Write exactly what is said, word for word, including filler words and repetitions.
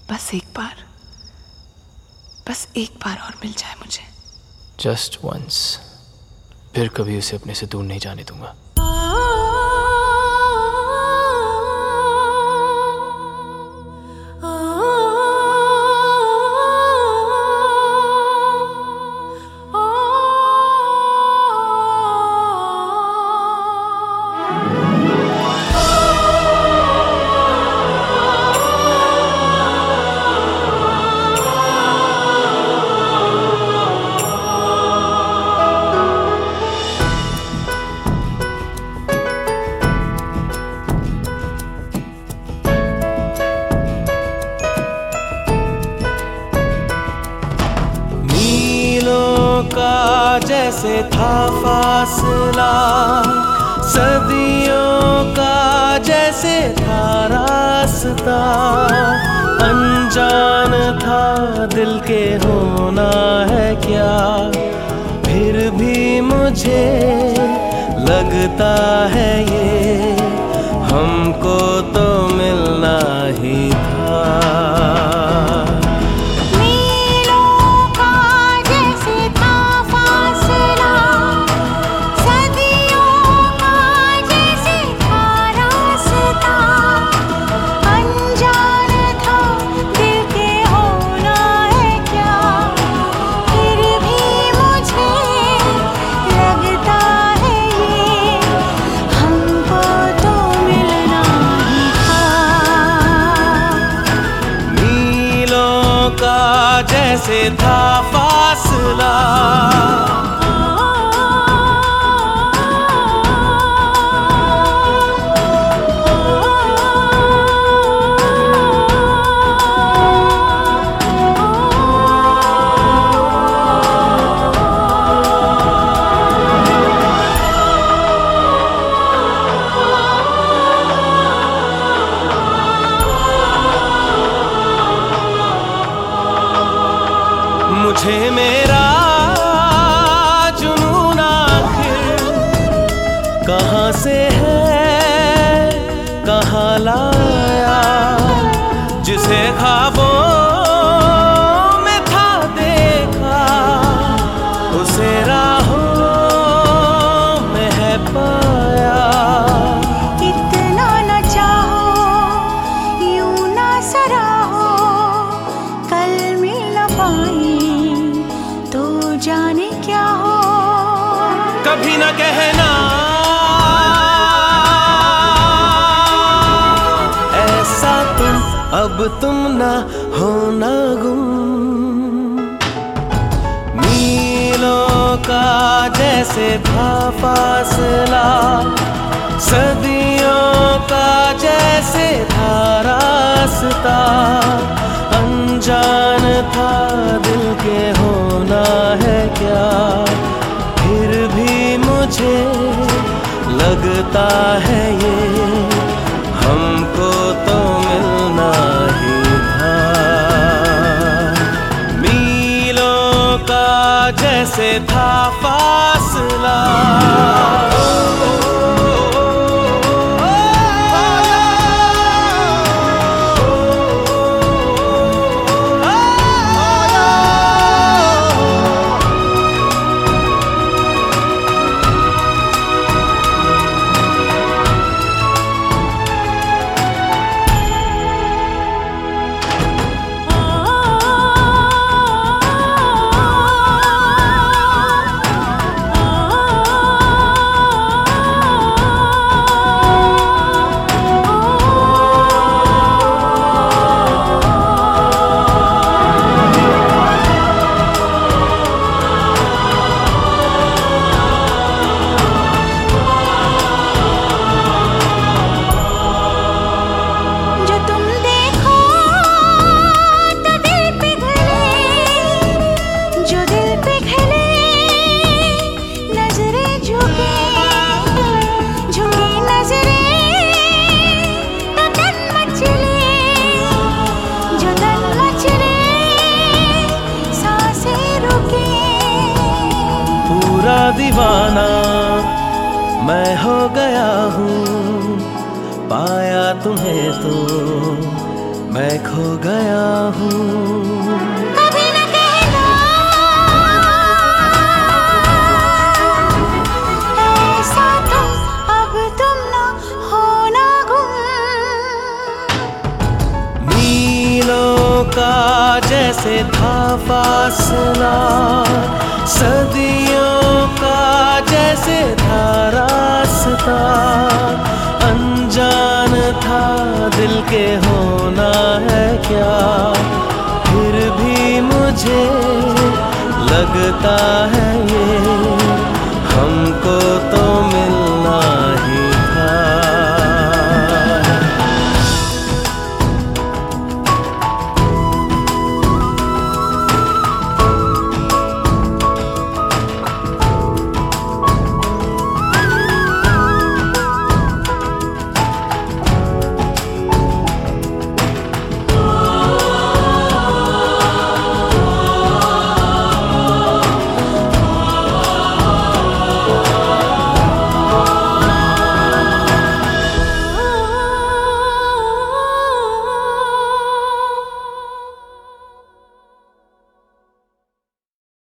बस एक बार, बस एक बार और मिल जाए मुझे। जस्ट वंस, फिर कभी उसे अपने से दूर नहीं जाने दूंगा। जैसे था फासला सदियों का, जैसे था रास्ता, अनजान था दिल के होना है क्या, फिर भी मुझे लगता है ये हमको तो मिलना ही था। जैसे था फासला मुझे मेरा जुनून आखिर कहाँ से है, कहाँ लाया, जिसे ख्वाबों में था देखा, उसे राहों में है पाया। इतना न चाहो, यूं ना सराहो, कल मिल न पाए तो जाने क्या हो। कभी न कहना ऐसा तुम, अब तुम ना होना गुम। मीलों का जैसे था फासला सदियों का, जैसे था रास्ता, अनजान था दिल के होना है क्या, फिर भी मुझे लगता है ये हमको तो मिलना ही था। मीलों का जैसे था फासला दीवाना मैं हो गया हूँ, पाया तुम्हें तो मैं खो गया हूँ। कभी न कहना ऐसा तुम, अब तुम न होना गुम। मीलों का जैसे था फासला, सदियों का जैसे था रास्ता, अनजान था दिल के होना है क्या, फिर भी मुझे लगता है ये